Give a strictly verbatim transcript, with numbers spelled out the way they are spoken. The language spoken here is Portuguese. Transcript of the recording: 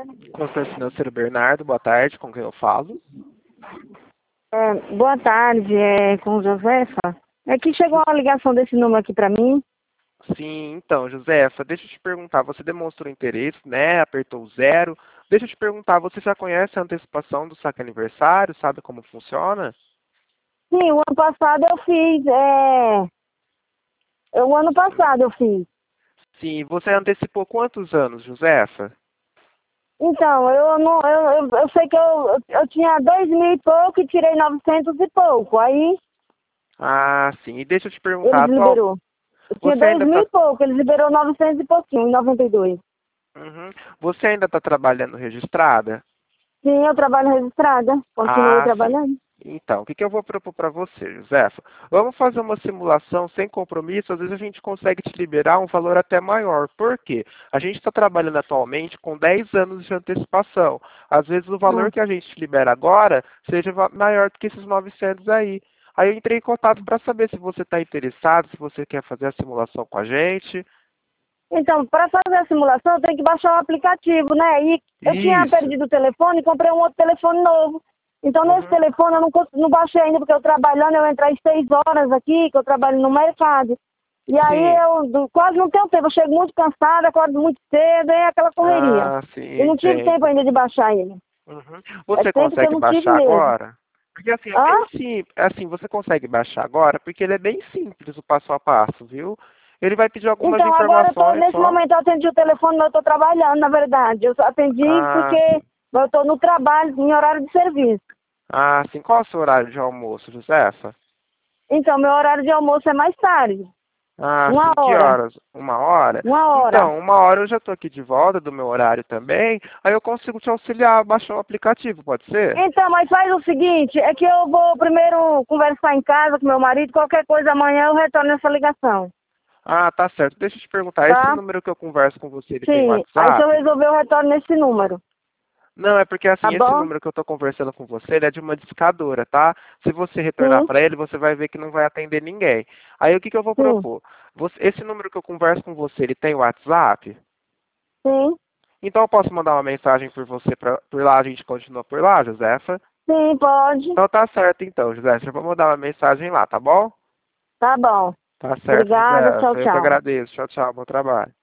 Consultor financeiro Bernardo, boa tarde, com quem eu falo? É, boa tarde, é com Josefa. É que chegou uma ligação desse número aqui pra mim. Sim, então, Josefa, deixa eu te perguntar, você demonstrou interesse, né? Apertou zero. Deixa eu te perguntar, você já conhece a antecipação do saque aniversário? Sabe como funciona? Sim, o ano passado eu fiz, é... é, O ano passado eu fiz. Sim, você antecipou quantos anos, Josefa? Então, eu não, eu, eu, eu sei que eu, eu tinha dois mil e pouco e tirei novecentos e pouco. Aí Ah, sim, e deixa eu te perguntar, eles atual, liberou. Eu tinha você dois ainda mil está e pouco, eles liberou novecentos e pouquinho, em noventa e dois. você ainda tá trabalhando registrada? Sim, eu trabalho registrada, continuei Ah, sim. trabalhando. Então, o que, que eu vou propor para você, Josefa? Vamos fazer uma simulação sem compromisso, às vezes a gente consegue te liberar um valor até maior. Por quê? A gente está trabalhando atualmente com dez anos de antecipação. Às vezes o valor Hum. que a gente te libera agora seja va- maior do que esses novecentos aí. Aí eu entrei em contato para saber se você está interessado, se você quer fazer a simulação com a gente. Então, para fazer a simulação, tem que baixar o aplicativo, né? E eu tinha Isso. perdido o telefone e comprei um outro telefone novo. Então, nesse Uhum. telefone eu não, cons- não baixei ainda, porque eu trabalhando, eu entro às seis horas aqui, que eu trabalho no mercado. E aí Sim. eu do- quase não tenho tempo, eu chego muito cansada, acordo muito cedo, é aquela correria. Ah, sim, Eu eu não tive tempo entendo. ainda de baixar ele. Uhum. É Você tempo que eu consegue não tive baixar mesmo. agora? Porque assim, é Hã? bem simples. Assim, você consegue baixar agora porque ele é bem simples o passo a passo, viu? Ele vai pedir algumas Então, agora eu tô, informações nesse só. momento eu atendi o telefone, mas eu tô trabalhando, na verdade. Eu só atendi Ah, porque sim. eu tô no trabalho, em horário de serviço. Ah, sim. Qual é o seu horário de almoço, Josefa? Então, meu horário de almoço é mais tarde. Ah, Uma sim. Que hora. horas? Uma hora? Uma hora. Então, uma hora eu já estou aqui de volta do meu horário também. Aí eu consigo te auxiliar a baixar o aplicativo, pode ser? Então, mas faz o seguinte, é que eu vou primeiro conversar em casa com meu marido, qualquer coisa amanhã eu retorno essa ligação, Ah, tá certo. Deixa eu te perguntar, esse tá? número que eu converso com você, ele tem Sim, aí se eu WhatsApp? resolver eu retorno nesse número, Não, é porque tá assim, esse bom? número que eu estou conversando com você, ele é de uma discadora, tá? Se você retornar Sim, para ele, você vai ver que não vai atender ninguém. Aí o que, que eu vou sim, propor? Você- esse número que eu converso com você, ele tem WhatsApp? sim, Então eu posso mandar uma mensagem por você, pra, por lá a gente continua por lá, Josefa? sim, pode. Então tá certo então, Josefa. Eu vou mandar uma mensagem lá, tá bom? Tá bom. Tá certo, Obrigada, tchau, Josefa. Eu que tchau. agradeço. Tchau, tchau. Bom trabalho.